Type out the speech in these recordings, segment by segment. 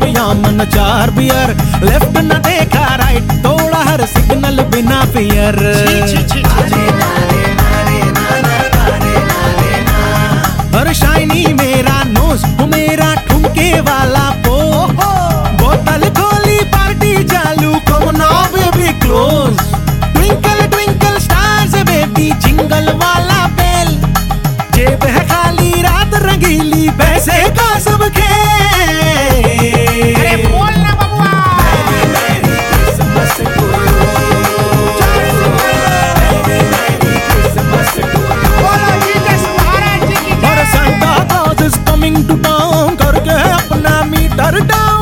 यामन 4 beer, left न देखा right, तोड़ा हर सिग्नल बिना फियर। और शाइनी मेरा नोज, मेरा ठुमके वाला पो, बोतल खोली पार्टी चालू, come now baby close, twinkle twinkle stars baby, jingle वाला बेल, जेब है खाली रात रंगीली, पैसे का सब खेल। अरे बोल ना बबुआ। Merry Christmas to you, merry Christmas to you. बोलो जीसस महाराज जी की और Santa Claus is coming to town, करके अपना meter down.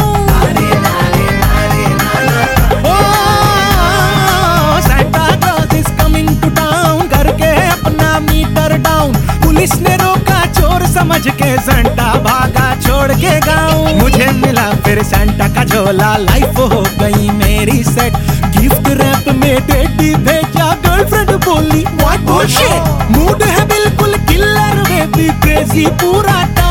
Oh Santa Claus is coming to town, करके अपना मीटर डाउन। पुलिस ने रोका चोर समझ के, सांता भागा छोड़ के गाँव। मुझे मिला फिर सांता का झोला, लाइफ हो गई मेरी सेट, गिफ्ट रैप में टेडी भेजा, गर्लफ्रेंड बोली व्हाट बुलशिट, मूड है बिल्कुल किलर बेबी, क्रेजी पूरा